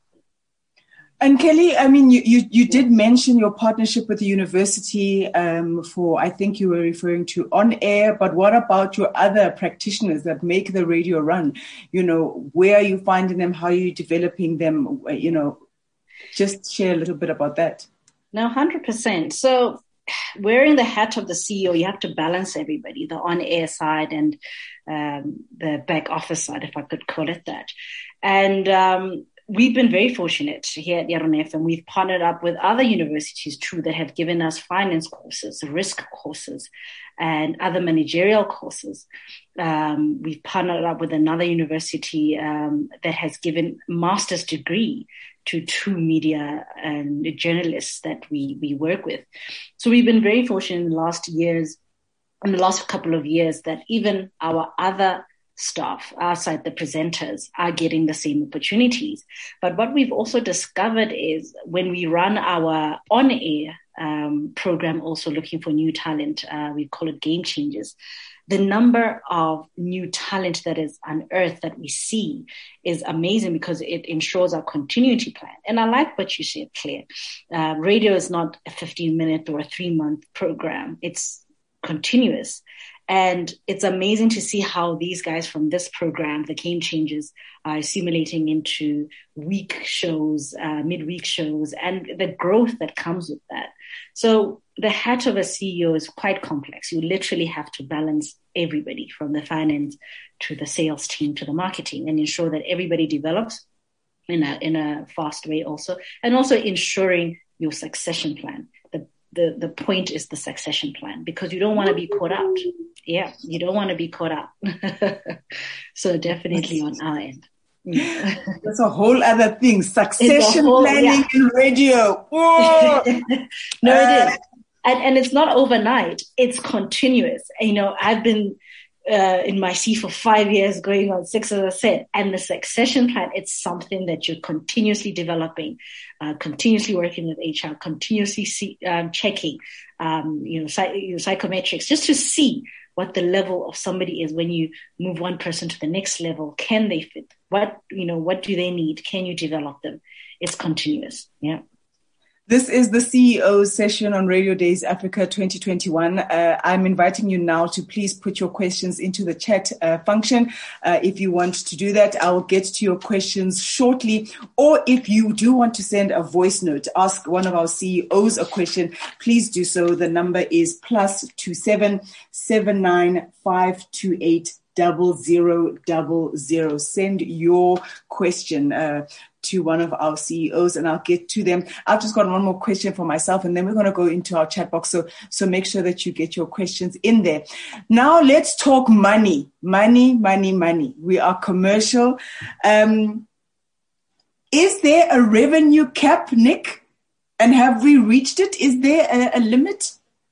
And Kelly, I mean, you, you, you did mention your partnership with the university um, for, I think you were referring to on air, but what about your other practitioners that make the radio run? You know, where are you finding them? How are you developing them? You know, just share a little bit about that. No, one hundred percent. So wearing the hat of the C E O, you have to balance everybody, the on-air side and um, the back office side, if I could call it that. And um we've been very fortunate here at Yaron F M. We've partnered up with other universities too that have given us finance courses, risk courses, and other managerial courses. Um, we've partnered up with another university um, that has given master's degree to two media and journalists that we we work with. So we've been very fortunate in the last years, in the last couple of years, that even our other staff outside the presenters are getting the same opportunities. But what we've also discovered is when we run our on-air um, program, also looking for new talent, uh, we call it Game Changers, the number of new talent that is unearthed that we see is amazing because it ensures our continuity plan. And I like what you said, Claire. Uh, radio is not a fifteen minute or a three month program. It's continuous. And it's amazing to see how these guys from this program, the Game Changers, are assimilating into week shows, uh, midweek shows, and the growth that comes with that. So the hat of a C E O is quite complex. You literally have to balance everybody from the finance to the sales team to the marketing and ensure that everybody develops in a, in a fast way also, and also ensuring your succession plan. The, the, the point is the succession plan because you don't want to be caught out. Yeah, you don't want to be caught out. So definitely on our end. Yeah. That's a whole other thing. Succession whole, planning yeah. in radio. No, uh, it is. And, and it's not overnight. It's continuous. You know, I've been uh, in my seat for five years, going on six, as I said. And the succession plan, it's something that you're continuously developing, uh, continuously working with H R, continuously see, um, checking, um, you know, psych- you know, psychometrics, just to see what the level of somebody is when you move one person to the next level. Can they fit? What, you know, what do they need? Can you develop them? It's continuous. Yeah. This is the C E O session on Radio Days Africa twenty twenty-one. Uh, I'm inviting you now to please put your questions into the chat uh, function. Uh, if you want to do that, I will get to your questions shortly. Or if you do want to send a voice note, ask one of our C E Os a question, please do so. The number is plus two seven seven nine five two eight double zero double zero. Send your question uh, to one of our C E Os and I'll get to them. I've just got one more question for myself and then we're going to go into our chat box. So, so make sure that you get your questions in there. Now let's talk money, money, money, money. We are commercial. Um, is there a revenue cap, Nick? And have we reached it? Is there a, a limit?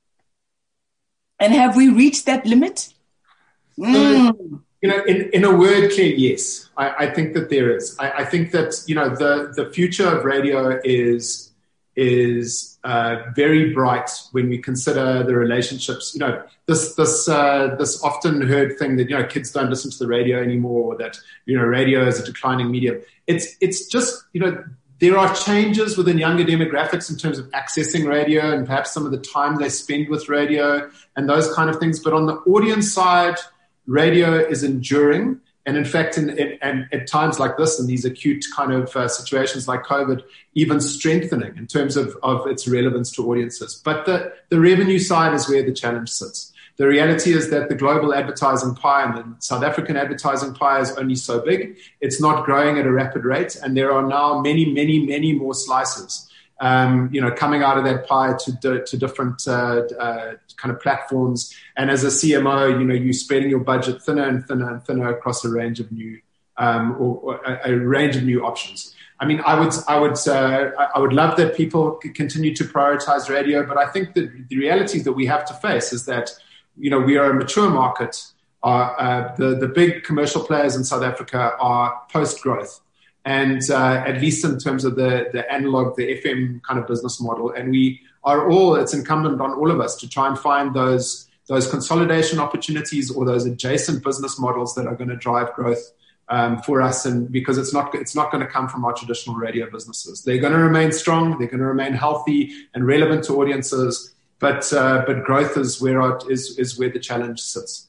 And have we reached that limit? Mm. So, you know, in, in a word, Claire, yes. I, I think that there is. I, I think that, you know, the, the future of radio is is uh, very bright when we consider the relationships. You know, this this uh, this often heard thing that, you know, kids don't listen to the radio anymore, or that, you know, radio is a declining medium. It's it's just, you know, there are changes within younger demographics in terms of accessing radio and perhaps some of the time they spend with radio and those kind of things. But on the audience side, radio is enduring. And in fact, in, in, in, at times like this, in these acute kind of uh, situations like COVID, even strengthening in terms of, of its relevance to audiences. But the, the revenue side is where the challenge sits. The reality is that the global advertising pie and the South African advertising pie is only so big. It's not growing at a rapid rate. And there are now many, many, many more slices, um, you know, coming out of that pie to, to different uh, uh, kind of platforms. And as a C M O, you know, you're spreading your budget thinner and thinner and thinner across a range of new, um, or, or a, a range of new options. I mean, I would, I would, uh, I would love that people continue to prioritize radio, but I think that the reality that we have to face is that, you know, we are a mature market. Uh, uh, the the big commercial players in South Africa are post growth, and uh, at least in terms of the the analog, the F M kind of business model, and we are all. It's incumbent on all of us to try and find those. those consolidation opportunities or those adjacent business models that are going to drive growth um, for us. And because it's not, it's not going to come from our traditional radio businesses. They're going to remain strong. They're going to remain healthy and relevant to audiences. But, uh, but growth is where, our, is, is where the challenge sits.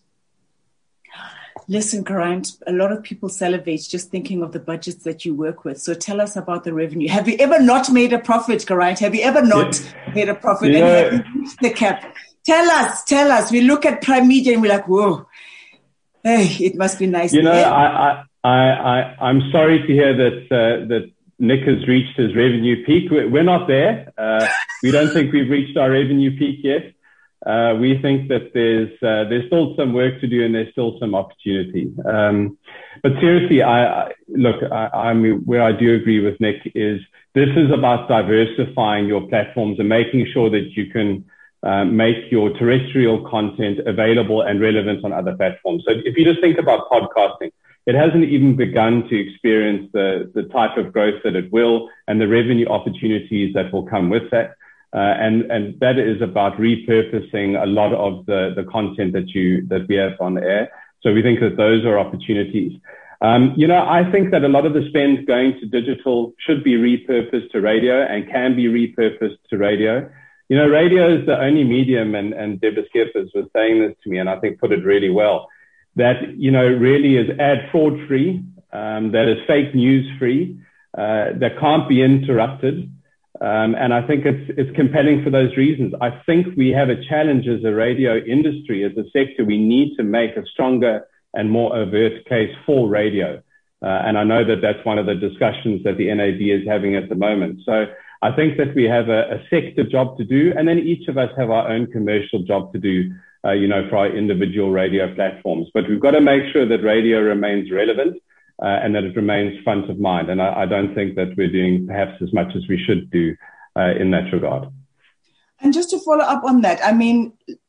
Listen, Geraint, a lot of people salivate just thinking of the budgets that you work with. So tell us about the revenue. Have you ever not made a profit, Geraint? Have you ever not yeah. made a profit yeah. and have you reached the cap? Tell us, tell us. We look at Prime Media and we're like, whoa, hey, it must be nice. You know, I, I, I, I'm sorry to hear that uh, that Nick has reached his revenue peak. We're not there. Uh, we don't think we've reached our revenue peak yet. Uh, we think that there's uh, there's still some work to do and there's still some opportunity. Um, but seriously, I, I look, I, I mean, where I do agree with Nick is this is about diversifying your platforms and making sure that you can Uh, make your terrestrial content available and relevant on other platforms. So if you just think about podcasting, it hasn't even begun to experience the, the type of growth that it will and the revenue opportunities that will come with that. Uh, and, and that is about repurposing a lot of the, the content that you, that we have on the air. So we think that those are opportunities. Um, you know, I think that a lot of the spend going to digital should be repurposed to radio and can be repurposed to radio. You know, radio is the only medium, and, and Deborah Skippers was saying this to me, and I think put it really well, that, you know, really is ad fraud free, um, that is fake news free, uh, that can't be interrupted. Um, and I think it's, it's compelling for those reasons. I think we have a challenge as a radio industry, as a sector. We need to make a stronger and more overt case for radio. Uh, and I know that that's one of the discussions that the N A B is having at the moment. So I think that we have a, a sector job to do, and then each of us have our own commercial job to do, uh, you know, for our individual radio platforms. But we've got to make sure that radio remains relevant uh, and that it remains front of mind. And I, I don't think that we're doing perhaps as much as we should do uh, in that regard. And just to follow up on that, I mean,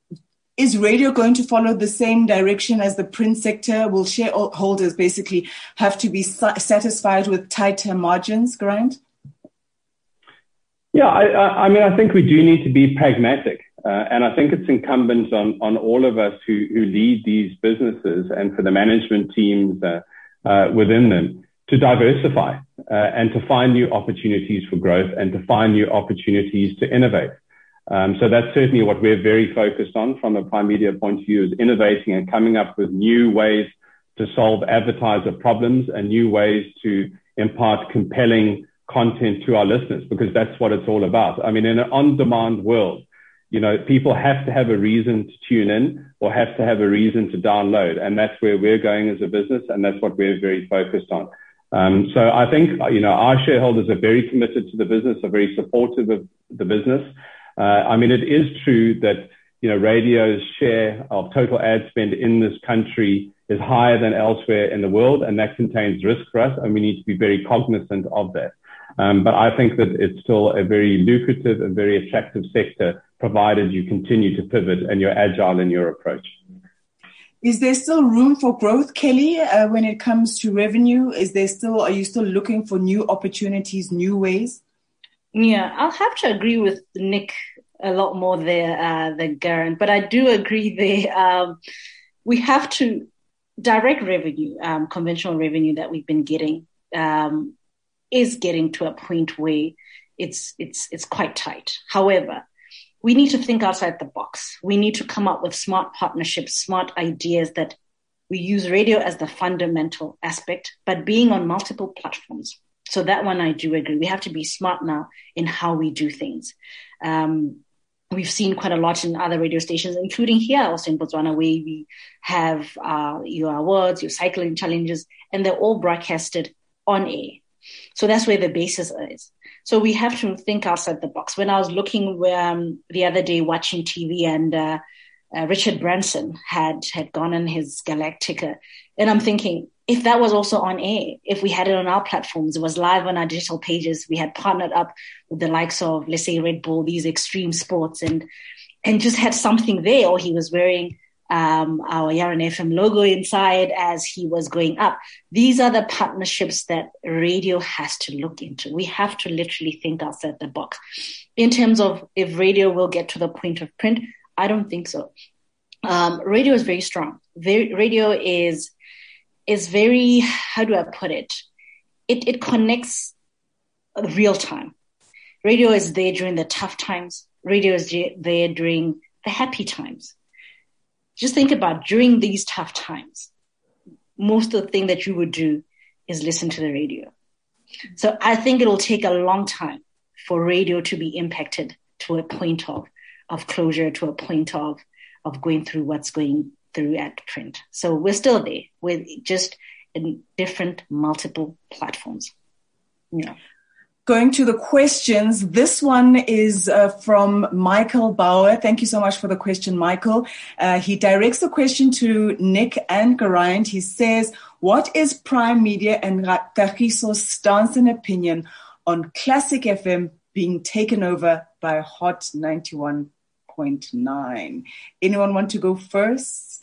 is radio going to follow the same direction as the print sector? Will shareholders basically have to be satisfied with tighter margins, Geraint? Yeah, I, I mean, I think we do need to be pragmatic. Uh, and I think it's incumbent on, on all of us who, who lead these businesses and for the management teams uh, uh, within them to diversify uh, and to find new opportunities for growth and to find new opportunities to innovate. Um, so that's certainly what we're very focused on from a Prime Media point of view, is innovating and coming up with new ways to solve advertiser problems and new ways to impart compelling content to our listeners, because that's what it's all about. I mean, in an on-demand world, you know, people have to have a reason to tune in or have to have a reason to download. And that's where we're going as a business. And that's what we're very focused on. Um, so I think, you know, our shareholders are very committed to the business, are very supportive of the business. Uh, I mean, it is true that, you know, radio's share of total ad spend in this country is higher than elsewhere in the world, and that contains risk for us, and we need to be very cognizant of that. Um, but I think that it's still a very lucrative and very attractive sector, provided you continue to pivot and you're agile in your approach. Is there still room for growth, Kelly, uh, when it comes to revenue? Is there still, are you still looking for new opportunities, new ways? Yeah, I'll have to agree with Nick a lot more there uh, than Garen, but I do agree there. Um, we have to direct revenue, um, conventional revenue that we've been getting, um, is getting to a point where it's it's it's quite tight. However, we need to think outside the box. We need to come up with smart partnerships, smart ideas that we use radio as the fundamental aspect, but being on multiple platforms. So that one I do agree. We have to be smart now in how we do things. Um, we've seen quite a lot in other radio stations, including here also in Botswana, where we have uh, your awards, your cycling challenges, and they're all broadcasted on air. So that's where the basis is. So we have to think outside the box. When I was looking um, the other day watching T V, and uh, uh, Richard Branson had had gone on his Galactica, and I'm thinking, if that was also on air, if we had it on our platforms, it was live on our digital pages, we had partnered up with the likes of, let's say, Red Bull, these extreme sports, and and just had something there, or he was wearing um, our Yaran F M logo inside as he was going up. These are the partnerships that radio has to look into. We have to literally think outside the box. In terms of if radio will get to the point of print, I don't think so. Um, radio is very strong. Very, radio is is very, how do I put it? It, it connects real time. Radio is there during the tough times. Radio is there during the happy times. Just think about during these tough times, most of the thing that you would do is listen to the radio. So I think it'll take a long time for radio to be impacted to a point of, of closure, to a point of, of going through what's going through at print. So we're still there. We're just in different, multiple platforms. Yeah. Going to the questions, this one is uh, from Michael Bauer. Thank you so much for the question, Michael. Uh, he directs the question to Nick and Geraint. He says, what is Prime Media and Kagiso's stance and opinion on Classic F M being taken over by Hot ninety-one point nine? Anyone want to go first?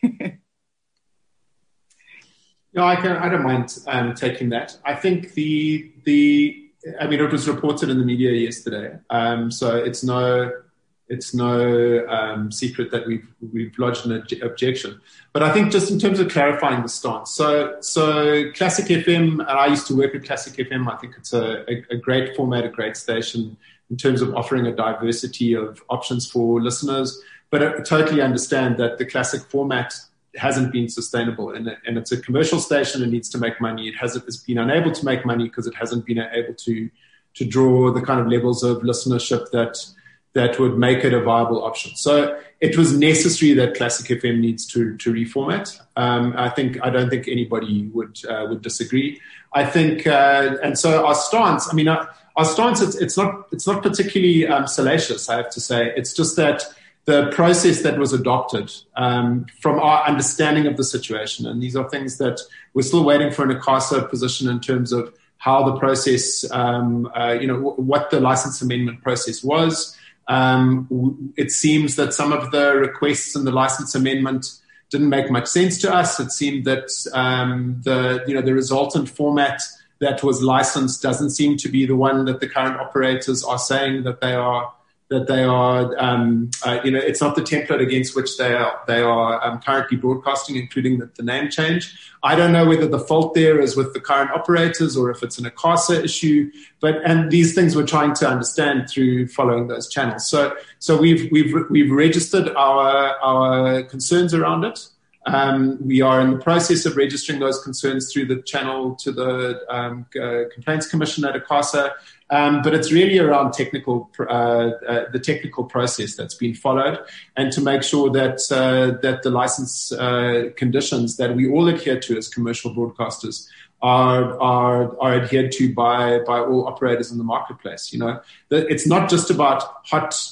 No, I can. I don't mind um, taking that. I think the the. I mean, it was reported in the media yesterday, um, so it's no, it's no um, secret that we've we've lodged an obje- objection. But I think just in terms of clarifying the stance, so so Classic F M, and I used to work at Classic F M. I think it's a, a, a great format, a great station in terms of offering a diversity of options for listeners. But I totally understand that the classic format hasn't been sustainable, and, and it's a commercial station. It needs to make money. It hasn't it's been unable to make money because it hasn't been able to to draw the kind of levels of listenership that that would make it a viable option. So it was necessary that Classic F M needs to to reformat. Um, I think I don't think anybody would uh, would disagree. I think, uh, and so our stance. I mean, our, our stance. It's, it's not it's not particularly um, salacious. I have to say. It's just that the process that was adopted um, from our understanding of the situation, and these are things that we're still waiting for an ICASA position in terms of how the process, um, uh, you know, w- what the license amendment process was. Um, w- it seems that some of the requests in the license amendment didn't make much sense to us. It seemed that um, the, you know, the resultant format that was licensed doesn't seem to be the one that the current operators are saying that they are. That they are, um, uh, you know, it's not the template against which they are they are um, currently broadcasting, including the, the name change. I don't know whether the fault there is with the current operators or if it's an ICASA issue. But and these things we're trying to understand through following those channels. So so we've we've we've registered our our concerns around it. Um, we are in the process of registering those concerns through the channel to the um, uh, Complaints Commission at ICASA. Um, but it's really around technical, uh, uh, the technical process that's been followed, and to make sure that uh, that the license uh, conditions that we all adhere to as commercial broadcasters are are are adhered to by by all operators in the marketplace. You know, it's not just about Hot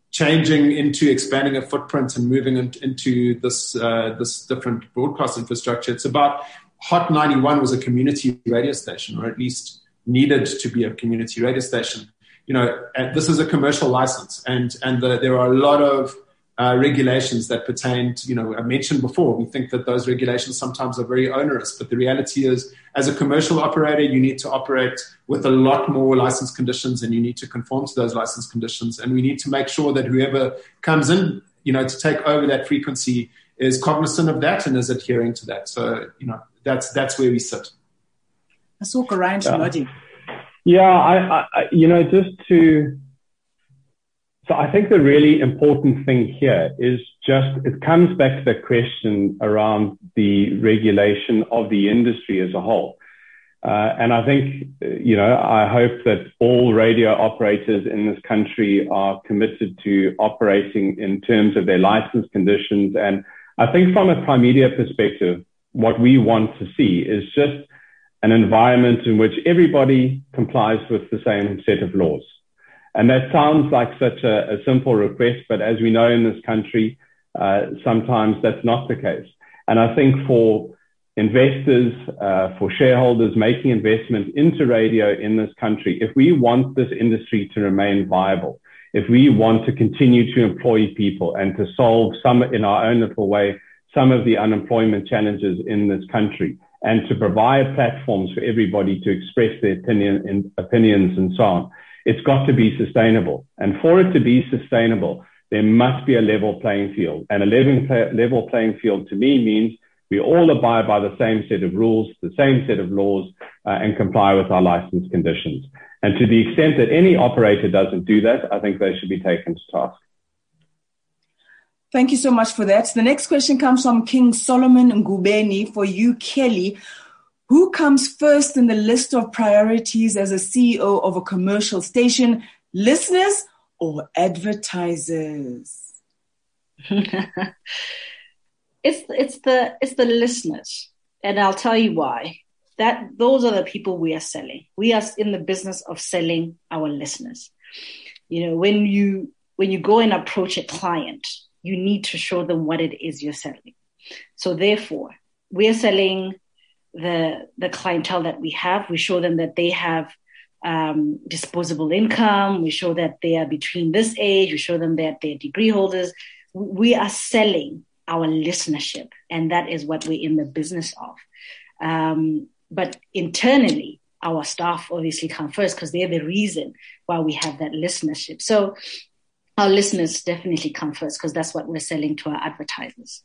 changing into expanding a footprint and moving in, into this uh, this different broadcast infrastructure. It's about Hot ninety-one was a community radio station, or at least needed to be a community radio station. You know, and this is a commercial license, and and the, there are a lot of uh, regulations that pertain to, you know, I mentioned before, we think that those regulations sometimes are very onerous, but the reality is, as a commercial operator, you need to operate with a lot more license conditions, and you need to conform to those license conditions. And we need to make sure that whoever comes in, you know, to take over that frequency is cognizant of that and is adhering to that. So, you know, that's that's where we sit. I saw Ryan nodding. Yeah, I, I, you know, just to, so I think the really important thing here is just, it comes back to the question around the regulation of the industry as a whole. Uh, and I think, you know, I hope that all radio operators in this country are committed to operating in terms of their license conditions. And I think from a Primedia perspective, what we want to see is just an environment in which everybody complies with the same set of laws. And that sounds like such a, a simple request, but as we know in this country, uh, sometimes that's not the case. And I think for investors, uh, for shareholders making investment into radio in this country, if we want this industry to remain viable, if we want to continue to employ people and to solve some, in our own little way, some of the unemployment challenges in this country, and to provide platforms for everybody to express their opinion, in, opinions and so on, it's got to be sustainable. And for it to be sustainable, there must be a level playing field. And a level, play, level playing field to me means we all abide by the same set of rules, the same set of laws, uh, and comply with our license conditions. And to the extent that any operator doesn't do that, I think they should be taken to task. Thank you so much for that. The next question comes from King Solomon Ngubeni for you, Kelly. Who comes first in the list of priorities as a C E O of a commercial station, listeners or advertisers? it's it's the it's the listeners, and I'll tell you why. That those are the people we are selling. We are in the business of selling our listeners. You know, when you when you go and approach a client, you need to show them what it is you're selling. So therefore, we're selling the the clientele that we have. We show them that they have um, disposable income. We show that they are between this age. We show them that they're degree holders. We are selling our listenership, and that is what we're in the business of. Um, but internally, our staff obviously come first because they're the reason why we have that listenership. So our listeners definitely come first because that's what we're selling to our advertisers.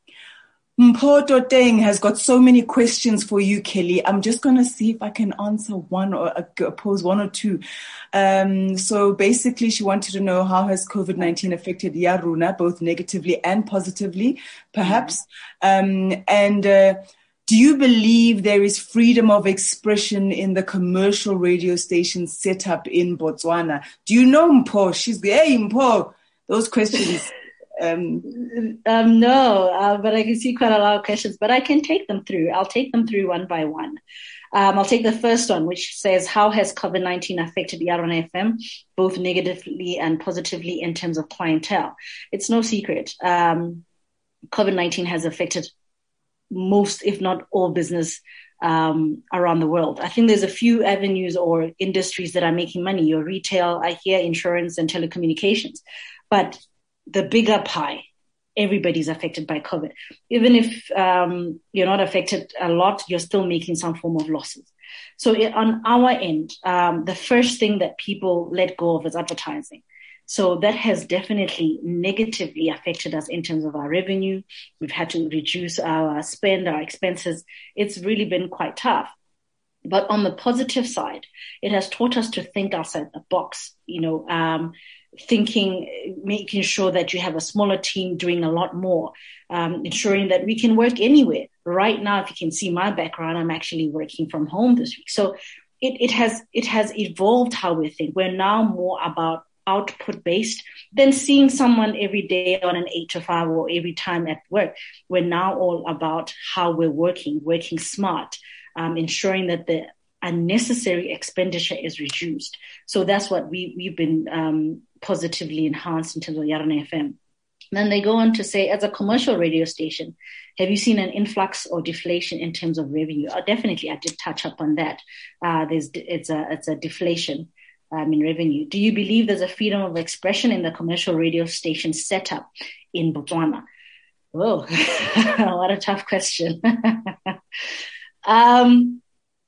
Mpho Toteng has got so many questions for you, Kelly. I'm just going to see if I can answer one or uh, pose one or two. Um, so basically, she wanted to know how has COVID nineteen affected Yaruna, both negatively and positively, perhaps. Mm-hmm. Um, and uh, do you believe there is freedom of expression in the commercial radio station set up in Botswana? Do you know Mpho? She's, hey, Mpho, those questions. Um, um, no, uh, but I can see quite a lot of questions, but I can take them through. I'll take them through one by one. Um, I'll take the first one, which says, how has COVID nineteen affected Yarona F M, both negatively and positively in terms of clientele? It's no secret. Um, COVID nineteen has affected most, if not all, business um, around the world. I think there's a few avenues or industries that are making money. Your retail, I hear insurance and telecommunications, but the bigger pie, everybody's affected by COVID. Even if um, you're not affected a lot, you're still making some form of losses. So it, on our end, um, the first thing that people let go of is advertising. So that has definitely negatively affected us in terms of our revenue. We've had to reduce our spend, our expenses. It's really been quite tough. But on the positive side, it has taught us to think outside the box, you know, um, thinking, making sure that you have a smaller team doing a lot more, um, ensuring that we can work anywhere. Right now, if you can see my background, I'm actually working from home this week. So it, it has it has evolved how we think. We're now more about output based than seeing someone every day on an eight to five or every time at work. We're now all about how we're working, working smart, um, ensuring that the unnecessary expenditure is reduced. So that's what we, we've been um, positively enhanced in terms of Yarana F M. Then they go on to say, as a commercial radio station, have you seen an influx or deflation in terms of revenue? Uh, definitely, I did touch up on that. Uh, there's it's a it's a deflation um, in revenue. Do you believe there's a freedom of expression in the commercial radio station setup in Botswana? Oh, what a tough question. um,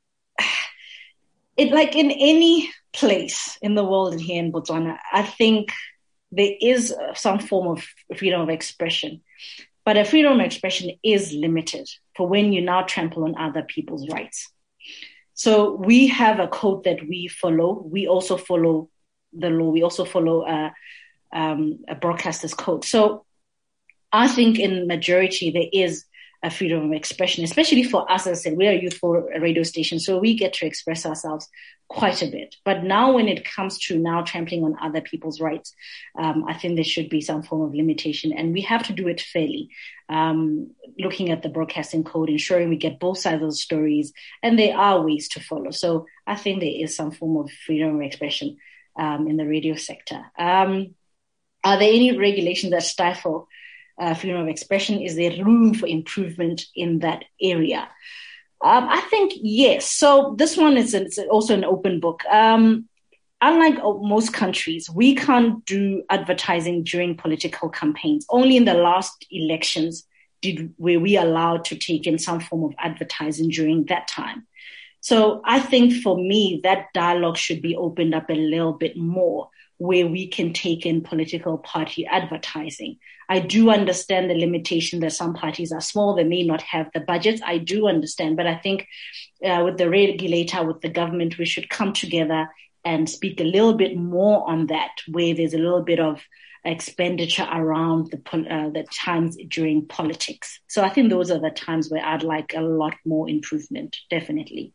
it like in any place in the world here in Botswana, I think there is some form of freedom of expression, but a freedom of expression is limited for when you now trample on other people's rights. So we have a code that we follow. We also follow the law. We also follow a, um, a broadcaster's code. So I think in majority there is a freedom of expression, especially for us. As I said, we are a youthful radio station, so we get to express ourselves quite a bit. But now when it comes to now trampling on other people's rights, um, I think there should be some form of limitation, and we have to do it fairly, um, looking at the broadcasting code, ensuring we get both sides of the stories, and there are ways to follow. So I think there is some form of freedom of expression um, in the radio sector. Um, are there any regulations that stifle Uh, freedom of expression? Is there room for improvement in that area? Um, I think yes. So this one is it's also an open book. Um, unlike most countries, we can't do advertising during political campaigns. Only in the last elections did were we allowed to take in some form of advertising during that time. So I think for me, that dialogue should be opened up a little bit more, where we can take in political party advertising. I do understand the limitation that some parties are small, they may not have the budgets. I do understand, but I think uh, with the regulator, with the government, we should come together and speak a little bit more on that, where there's a little bit of expenditure around the uh, the times during politics. So I think those are the times where I'd like a lot more improvement, definitely.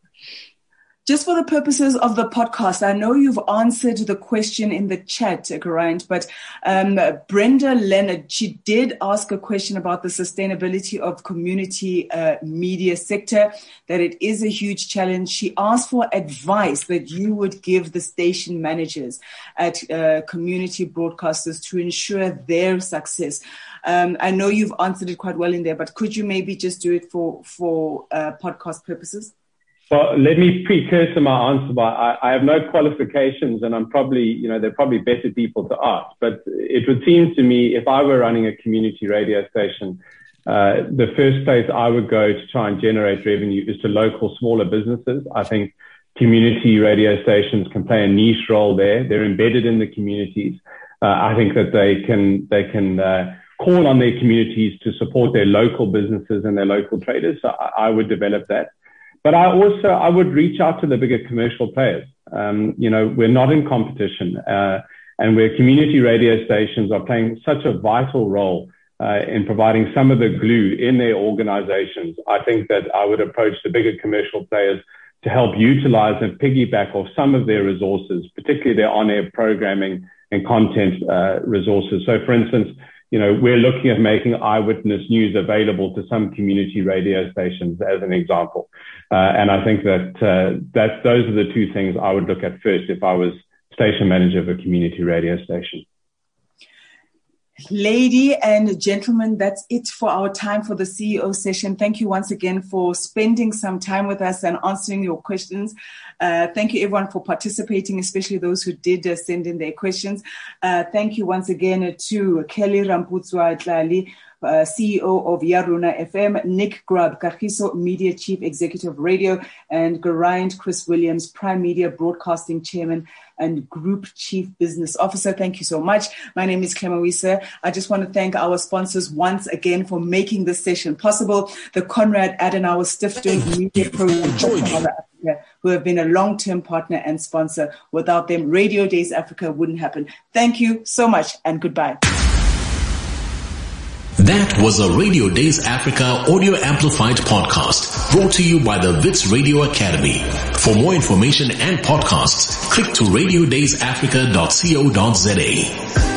Just for the purposes of the podcast, I know you've answered the question in the chat, Geraint, but um, Brenda Leonard, she did ask a question about the sustainability of community uh, media sector, that it is a huge challenge. She asked for advice that you would give the station managers at uh, community broadcasters to ensure their success. Um, I know you've answered it quite well in there, but could you maybe just do it for, for uh, podcast purposes? Well, let me precursor my answer by I, I have no qualifications, and I'm probably, you know, there are probably better people to ask. But it would seem to me, if I were running a community radio station, uh, the first place I would go to try and generate revenue is to local smaller businesses. I think community radio stations can play a niche role there. They're embedded in the communities. Uh, I think that they can they can uh, call on their communities to support their local businesses and their local traders. So I, I would develop that. But I also, I would reach out to the bigger commercial players. Um, you know, we're not in competition, uh, and where community radio stations are playing such a vital role uh, in providing some of the glue in their organizations. I think that I would approach the bigger commercial players to help utilize and piggyback off some of their resources, particularly their on-air programming and content uh, resources. So, for instance, you know, we're looking at making eyewitness news available to some community radio stations as an example. Uh, and I think that, uh, that those are the two things I would look at first if I was station manager of a community radio station. Lady and gentlemen, that's it for our time for the C E O session. Thank you once again for spending some time with us and answering your questions. Uh, thank you everyone for participating, especially those who did uh, send in their questions. Uh, thank you once again to Kelly Ramputswa Tlali, Uh, C E O of Yaruna F M, Nick Grubb, Kagiso Media Chief Executive Radio, and Geraint Chris Williams, Prime Media Broadcasting Chairman and Group Chief Business Officer. Thank you so much. My name is Clema Wiese. I just want to thank our sponsors once again for making this session possible. The Konrad Adenauer Stiftung Media Program, who have been a long-term partner and sponsor. Without them, Radio Days Africa wouldn't happen. Thank you so much and goodbye. That was a Radio Days Africa audio amplified podcast brought to you by the Wits Radio Academy. For more information and podcasts, click to radio days africa dot co dot za.